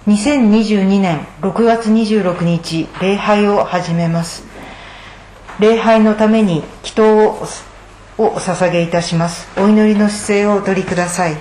2022年6月26日、礼拝を始めます。礼拝のために祈祷をお捧げいたします。お祈りの姿勢をお取りください。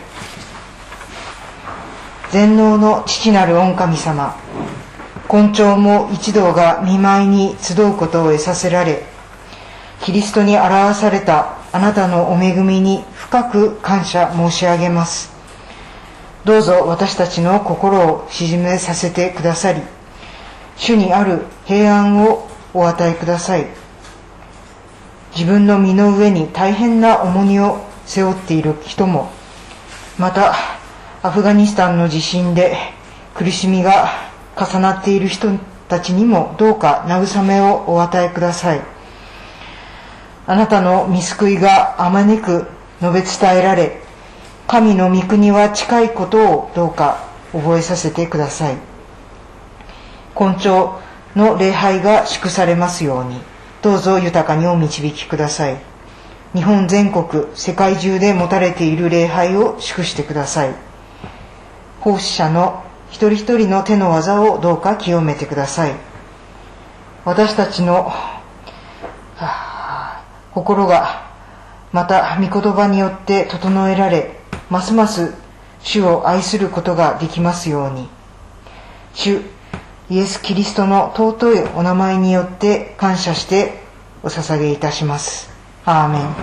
全能の父なる御神様、今朝も一同が御前に集うことを得させられ、キリストに表されたあなたのお恵みに深く感謝申し上げます。どうぞ私たちの心を静めさせてくださり、主にある平安をお与えください。自分の身の上に大変な重荷を背負っている人も、またアフガニスタンの地震で苦しみが重なっている人たちにもどうか慰めをお与えください。あなたの御救いがあまねく述べ伝えられ、神の御国は近いことをどうか覚えさせてください。今朝の礼拝が祝されますように、どうぞ豊かにお導きください。日本全国、世界中で持たれている礼拝を祝してください。奉仕者の一人一人の手の技をどうか清めてください。私たちの心がまた御言葉によって整えられ、ますます主を愛することができますように。主イエス・キリストの尊いお名前によって感謝してお捧げいたします。アーメン。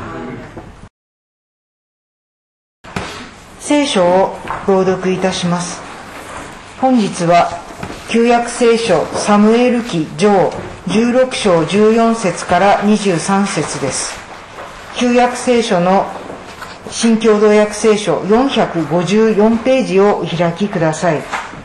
聖書を朗読いたします。本日は旧約聖書サムエル記上16章14節から23節です。旧約聖書の新共同訳聖書454ページをお開きください。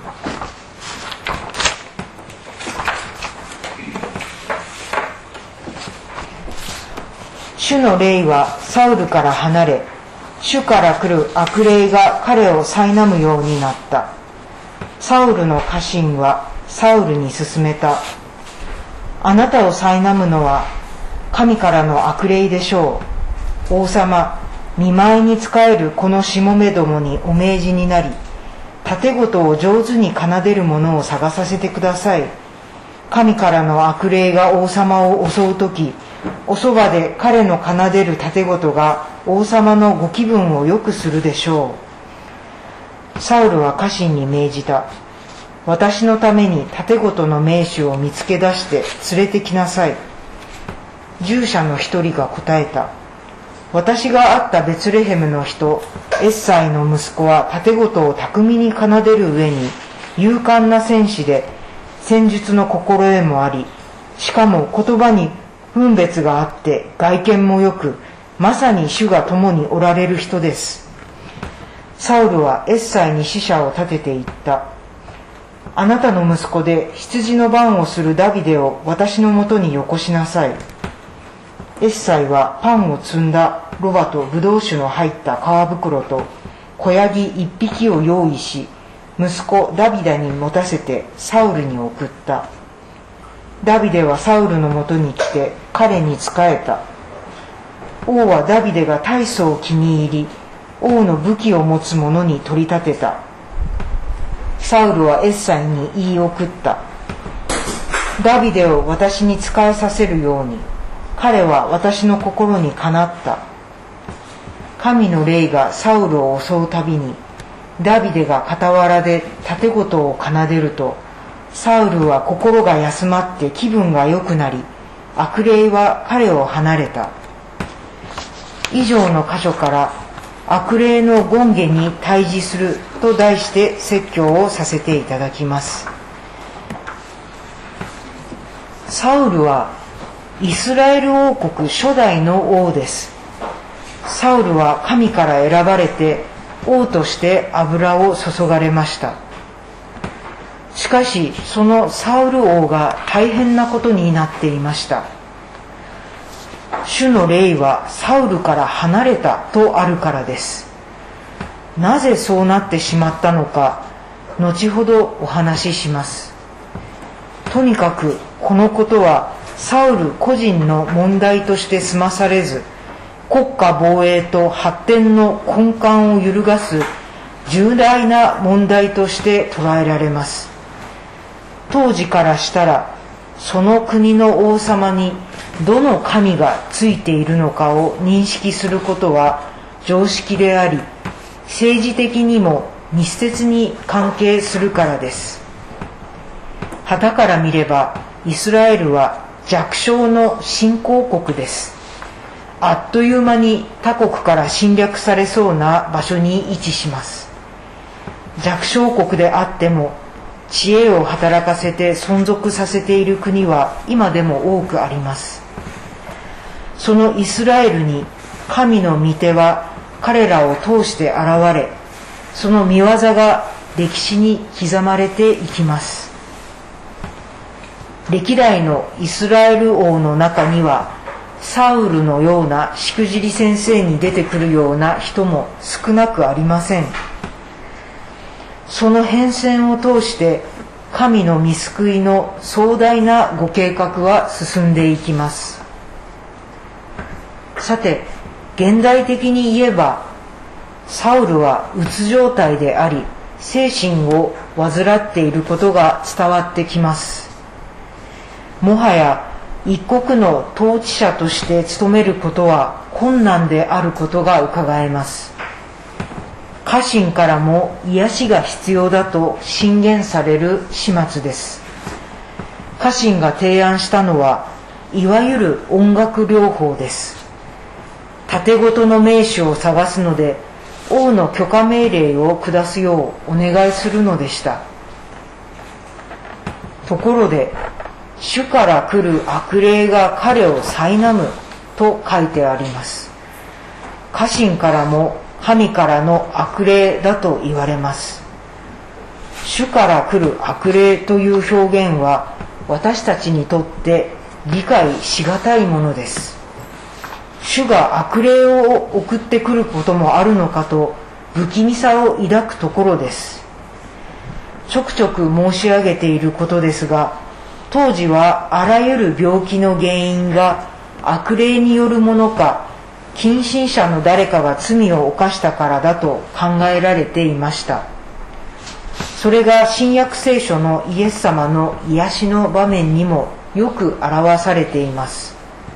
主の霊はサウルから離れ、主から来る悪霊が彼を苛むようになった。サウルの家臣はサウルに勧めた。あなたを苛むのは神からの悪霊でしょう。王様、見舞いに仕えるこのしもべどもにお命じになり、盾事を上手に奏でる者を探させてください。神からの悪霊が王様を襲うとき、おそばで彼の奏でる盾事が王様のご気分を良くするでしょう。サウルは家臣に命じた。私のために盾事の名手を見つけ出して連れてきなさい。従者の一人が答えた。私が会ったベツレヘムの人、エッサイの息子は盾事を巧みに奏でる上に勇敢な戦士で、戦術の心得もあり、しかも言葉に分別があって外見もよく、まさに主が共におられる人です。サウルはエッサイに使者を立てて言った。あなたの息子で羊の番をするダビデを私のもとによこしなさい。エッサイはパンを積んだロバとブドウ酒の入った皮袋と子ヤギ一匹を用意し、息子ダビデに持たせてサウルに送った。ダビデはサウルのもとに来て彼に仕えた。王はダビデが大層気に入り、王の武器を持つ者に取り立てた。サウルはエッサイに言い送った。ダビデを私に仕えさせるように、彼は私の心にかなった。神の霊がサウルを襲うたびに、ダビデが傍らで盾事を奏でると、サウルは心が休まって気分が良くなり、悪霊は彼を離れた。以上の箇所から悪霊の権下に対峙すると題して説教をさせていただきます。サウルはイスラエル王国初代の王です。サウルは神から選ばれて王として油を注がれました。しかしそのサウル王が大変なことになっていました。主の霊はサウルから離れたとあるからです。なぜそうなってしまったのか、後ほどお話しします。とにかくこのことはサウル個人の問題として済まされず、国家防衛と発展の根幹を揺るがす重大な問題として捉えられます。当時からしたら、その国の王様にどの神がついているのかを認識することは常識であり、政治的にも密接に関係するからです。傍から見れば、イスラエルは弱小の新興国です。あっという間に他国から侵略されそうな場所に位置します。弱小国であっても、知恵を働かせて存続させている国は今でも多くあります。そのイスラエルに神の御手は彼らを通して現れ、その御業が歴史に刻まれていきます。歴代のイスラエル王の中には、サウルのようなしくじり先生に出てくるような人も少なくありません。その変遷を通して神の御救いの壮大なご計画は進んでいきます。さて、現代的に言えば、サウルはうつ状態であり、精神を患っていることが伝わってきます。もはや一国の統治者として務めることは困難であることがうかがえます。家臣からも癒しが必要だと進言される始末です。家臣が提案したのは、いわゆる音楽療法です。盾事の名手を探すので、王の許可命令を下すようお願いするのでした。ところで、主から来る悪霊が彼を苛むと書いてあります。家臣からも神からの悪霊だと言われます。主から来る悪霊という表現は私たちにとって理解しがたいものです。主が悪霊を送ってくることもあるのかと不気味さを抱くところです。ちょくちょく申し上げていることですが、当時はあらゆる病気の原因が悪霊によるものか、近親者の誰かが罪を犯したからだと考えられていました。それが新約聖書のイエス様の癒しの場面にもよく表されています。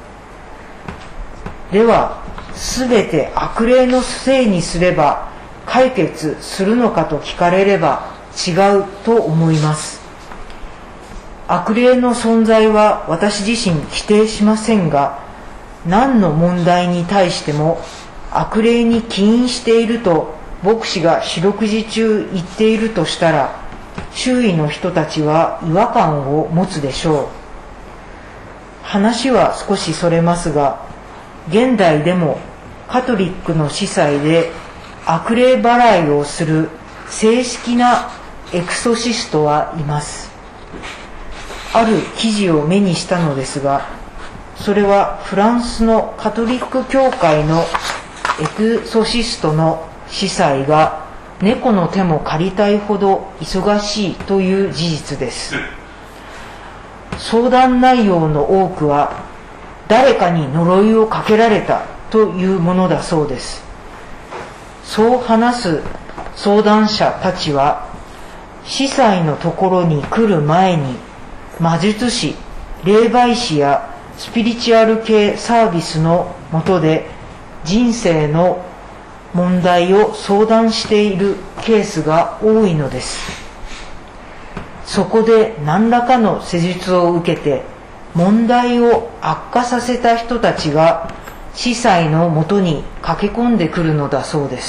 では、すべて悪霊のせいにすれば解決するのかと聞かれれば違うと思います。悪霊の存在は私自身否定しませんが、何の問題に対しても悪霊に起因していると牧師が四六時中言っているとしたら、周囲の人たちは違和感を持つでしょう。話は少しそれますが、現代でもカトリックの司祭で悪霊払いをする正式なエクソシストはいます。ある記事を目にしたのですが、それはフランスのカトリック教会のエクソシストの司祭が猫の手も借りたいほど忙しいという事実です。相談内容の多くは誰かに呪いをかけられたというものだそうです。そう話す相談者たちは、司祭のところに来る前に魔術師、霊媒師やスピリチュアル系サービスの下で人生の問題を相談しているケースが多いのです。そこで何らかの施術を受けて問題を悪化させた人たちが司祭のもとに駆け込んでくるのだそうです。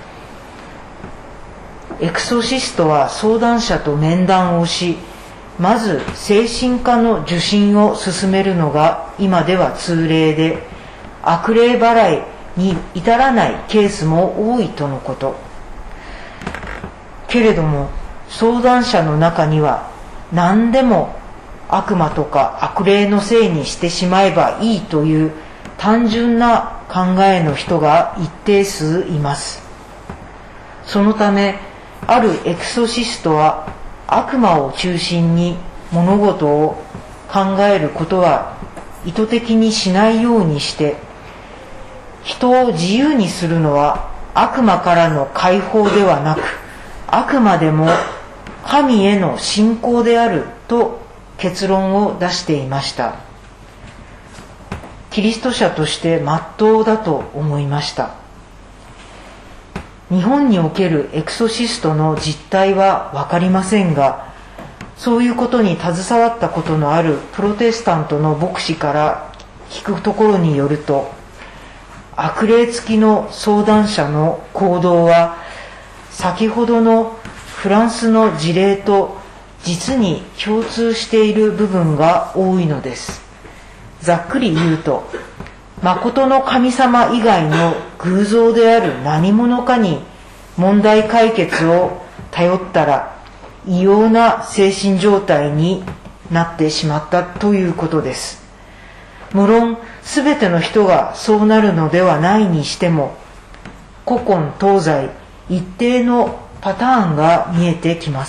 エクソシストは相談者と面談をし、まず精神科の受診を勧めるのが今では通例で、悪霊払いに至らないケースも多いとのこと。けれども相談者の中には、何でも悪魔とか悪霊のせいにしてしまえばいいという単純な考えの人が一定数います。そのため、あるエクソシストは悪魔を中心に物事を考えることは意図的にしないようにして、人を自由にするのは悪魔からの解放ではなく、あくまでも神への信仰であると結論を出していました。キリスト者として真っ当だと思いました。日本におけるエクソシストの実態は分かりませんが、そういうことに携わったことのあるプロテスタントの牧師から聞くところによると、悪霊付きの相談者の行動は先ほどのフランスの事例と実に共通している部分が多いのです。ざっくり言うと、誠の神様以外の偶像である何者かに問題解決を頼ったら異様な精神状態になってしまったということです。無論すべての人がそうなるのではないにしても、古今東西一定のパターンが見えてきます。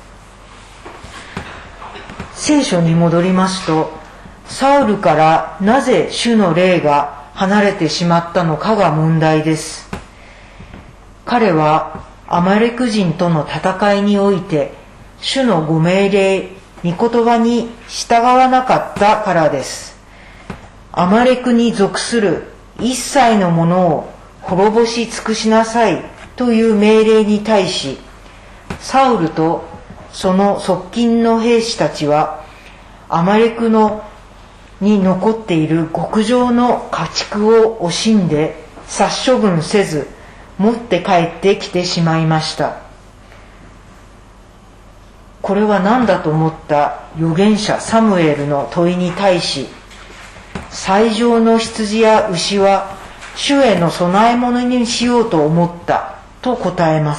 聖書に戻りますと、サウルからなぜ主の霊が離れてしまったのかが問題です。彼はアマレク人との戦いにおいて主のご命令、御言葉に従わなかったからです。アマレクに属する一切のものを滅ぼし尽くしなさいという命令に対し、サウルとその側近の兵士たちはアマレクに残っている極上の家畜を惜しんで殺処分せず持って帰ってきてしまいました。これは何だと思った預言者サムエルの問いに対し、最上の羊や牛は主への供え物にしようと思ったと答えます。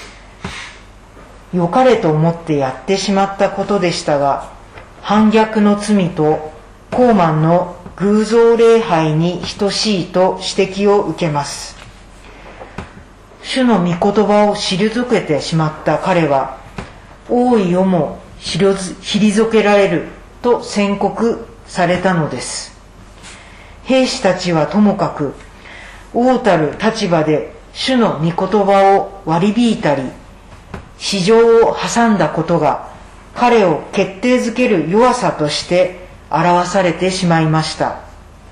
良かれと思ってやってしまったことでしたが、反逆の罪と高慢の偶像礼拝に等しいと指摘を受けます。主の御言葉を退けてしまった彼は、王位をも退けられると宣告されたのです。兵士たちはともかく、王たる立場で主の御言葉を割り引いたり、私情を挟んだことが彼を決定づける弱さとして表されてしまいました。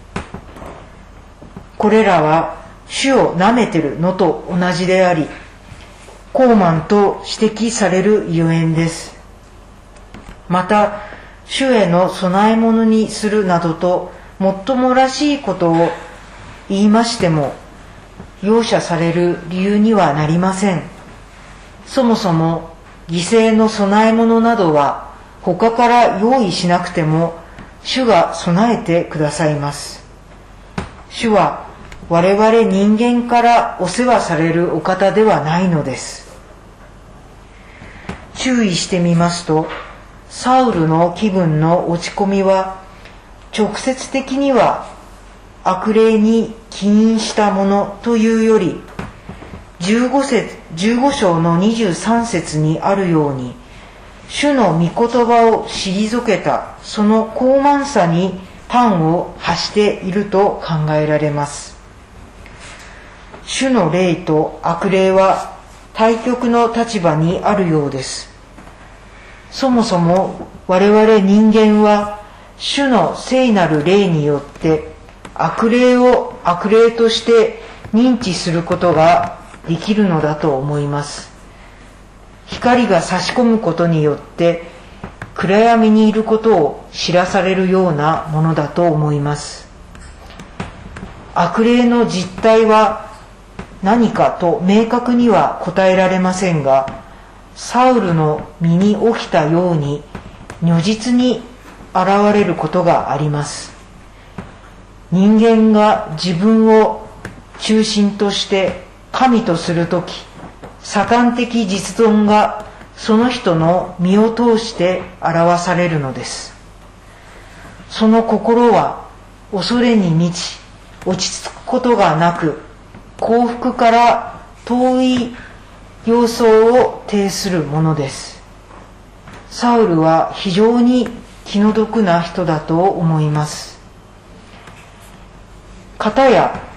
これらは主を舐めてるのと同じであり、高慢と指摘されるゆえんです。また、主への供え物にするなどともっともらしいことを言いましても、容赦される理由にはなりません。そもそも犠牲の供え物などは他から用意しなくても主が備えてくださいます。主は我々人間からお世話されるお方ではないのです。注意してみますと、サウルの気分の落ち込みは直接的には悪霊に起因したものというより、15章の23節にあるように、主の御言葉を退けたその高慢さに端を発していると考えられます。主の霊と悪霊は対極の立場にあるようです。そもそも我々人間は主の聖なる霊によって悪霊を悪霊として認知することができるのだと思います。光が差し込むことによって暗闇にいることを知らされるようなものだと思います。悪霊の実態は何かと明確には答えられませんが、サウルの身に起きたように如実に現れることがあります。人間が自分を中心として神とするとき、サタン的実存がその人の身を通して表されるのです。その心は恐れに満ち、落ち着くことがなく、幸福から遠い様相を呈するものです。サウルは非常に気の毒な人だと思います。片や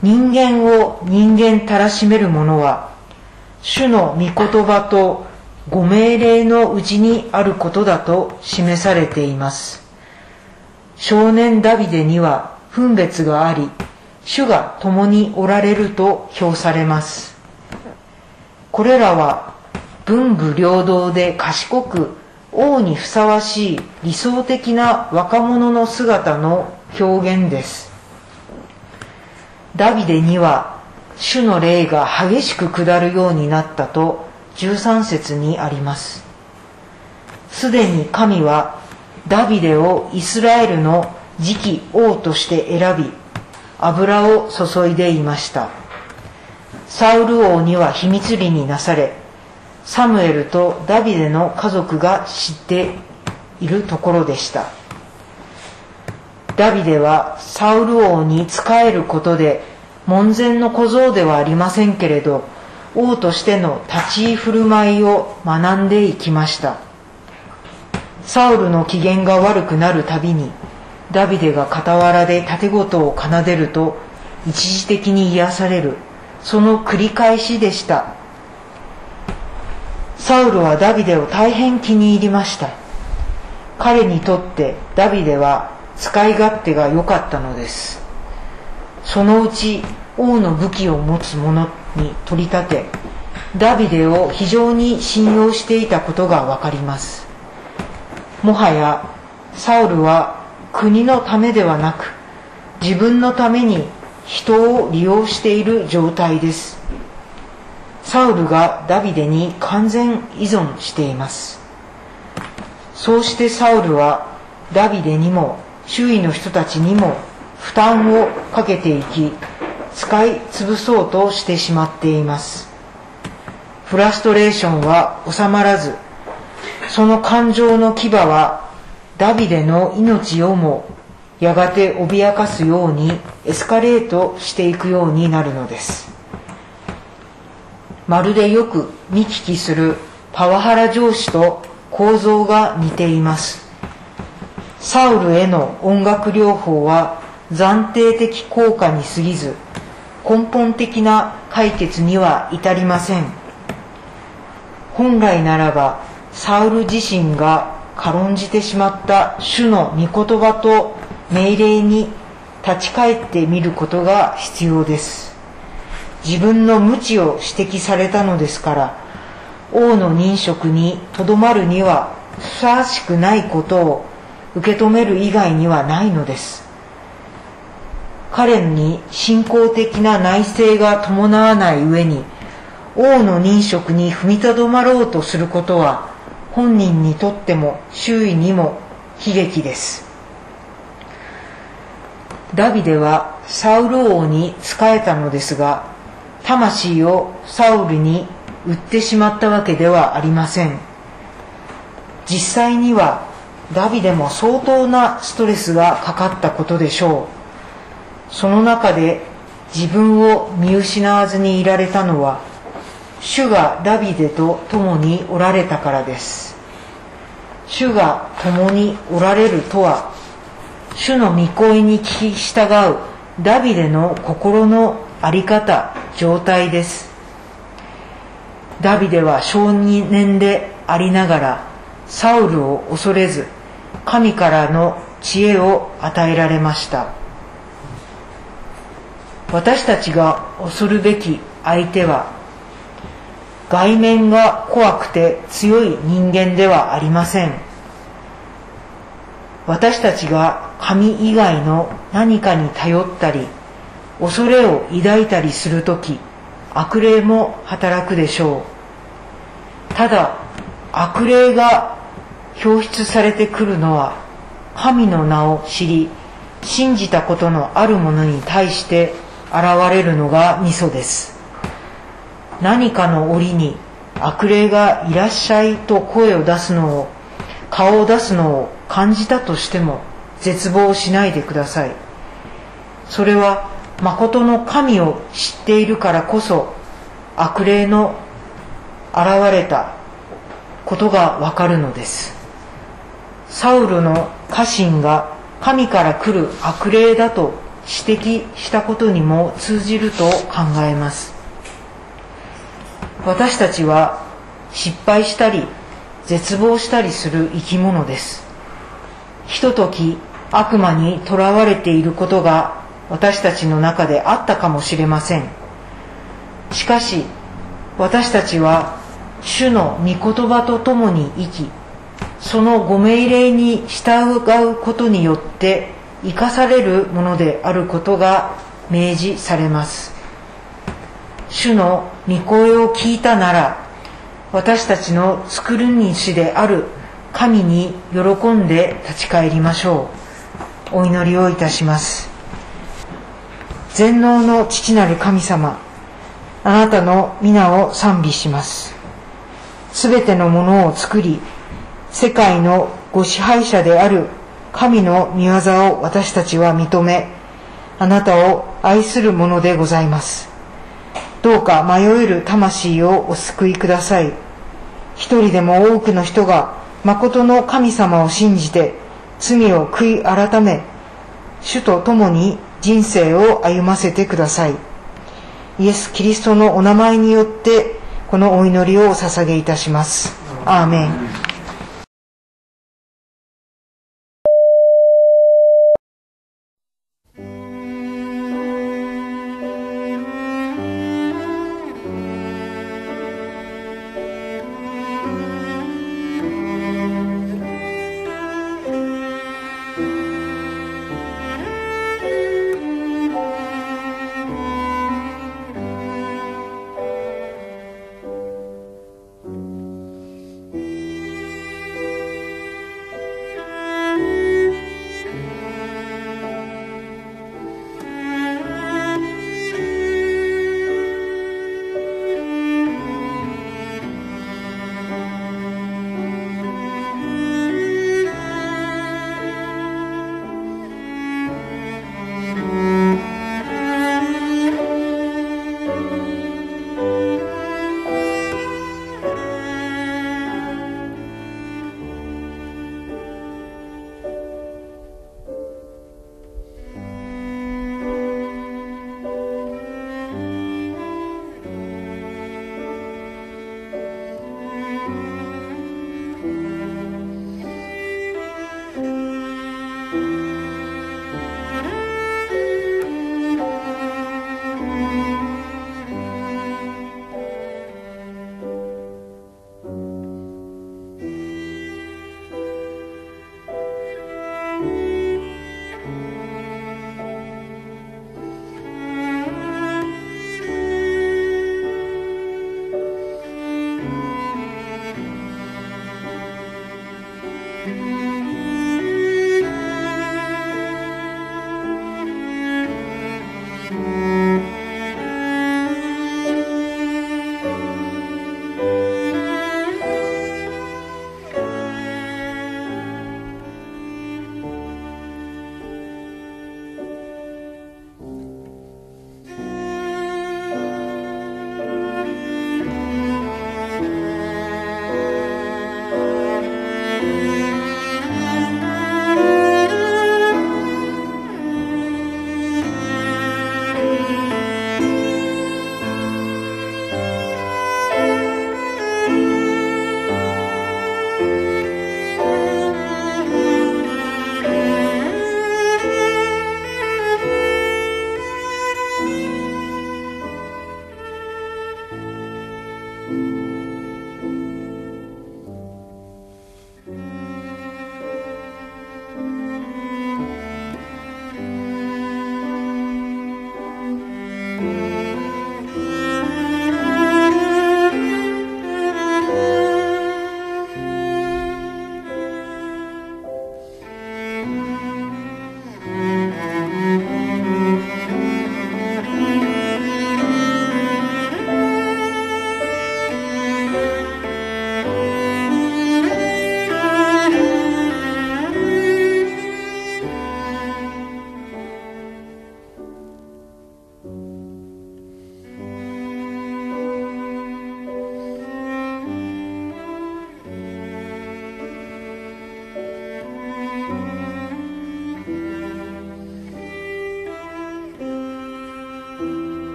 人間を人間たらしめる者は、主の御言葉とご命令のうちにあることだと示されています。少年ダビデには分別があり、主が共におられると評されます。これらは文武両道で賢く王にふさわしい理想的な若者の姿の表現です。ダビデには主の霊が激しく下るようになったと13節にあります。すでに神はダビデをイスラエルの次期王として選び、油を注いでいました。サウル王には秘密裏になされ、サムエルとダビデの家族が知っているところでした。ダビデはサウル王に仕えることで門前の小僧ではありませんけれど、王としての立ち居振る舞いを学んでいきました。サウルの機嫌が悪くなるたびに、ダビデが傍らで盾事を奏でると一時的に癒される、その繰り返しでした。サウルはダビデを大変気に入りました。彼にとってダビデは使い勝手が良かったのです。そのうち王の武器を持つ者に取り立て、ダビデを非常に信用していたことがわかります。もはやサウルは国のためではなく、自分のために人を利用している状態です。サウルがダビデに完全依存しています。そうしてサウルはダビデにも周囲の人たちにも負担をかけていき、使い潰そうとしてしまっています。フラストレーションは収まらず、その感情の牙はダビデの命をもやがて脅かすようにエスカレートしていくようになるのです。まるでよく見聞きするパワハラ上司と構造が似ています。サウルへの音楽療法は暫定的効果に過ぎず、根本的な解決には至りません。本来ならばサウル自身が軽んじてしまった主の御言葉と命令に立ち返ってみることが必要です。自分の無知を指摘されたのですから、王の任職にとどまるにはふさわしくないことを受け止める以外にはないのです。彼に信仰的な内政が伴わない上に、王の任職に踏みとどまろうとすることは、本人にとっても周囲にも悲劇です。ダビデはサウル王に仕えたのですが、魂をサウルに売ってしまったわけではありません。実際にはダビデも相当なストレスがかかったことでしょう。その中で自分を見失わずにいられたのは、主がダビデと共におられたからです。主が共におられるとは、主の御声に聞き従うダビデの心の在り方、状態です。ダビデは少年でありながら、サウルを恐れず、神からの知恵を与えられました。私たちが恐るべき相手は、外面が怖くて強い人間ではありません。私たちが神以外の何かに頼ったり、恐れを抱いたりするとき、悪霊も働くでしょう。ただ、悪霊が表出されてくるのは、神の名を知り、信じたことのある者に対して現れるのがミソです。何かの折に悪霊がいらっしゃいと声を出すのを、顔を出すのを感じたとしても絶望しないでください。それは誠の神を知っているからこそ、悪霊の現れたことがわかるのです。サウルの家臣が神から来る悪霊だと指摘したことにも通じると考えます。私たちは失敗したり絶望したりする生き物です。ひととき悪魔にとらわれていることが私たちの中であったかもしれません。しかし私たちは主の御言葉とともに生き、そのご命令に従うことによって生かされるものであることが明示されます。主の御声を聞いたなら、私たちの作る主である神に喜んで立ち返りましょう。お祈りをいたします。全能の父なる神様、あなたの皆を賛美します。すべてのものを作り、世界のご支配者である神の御業を私たちは認め、あなたを愛するものでございます。どうか迷える魂をお救いください。一人でも多くの人が誠の神様を信じて罪を悔い改め、主と共に人生を歩ませてください。イエス・キリストのお名前によってこのお祈りをお捧げいたします。アーメン。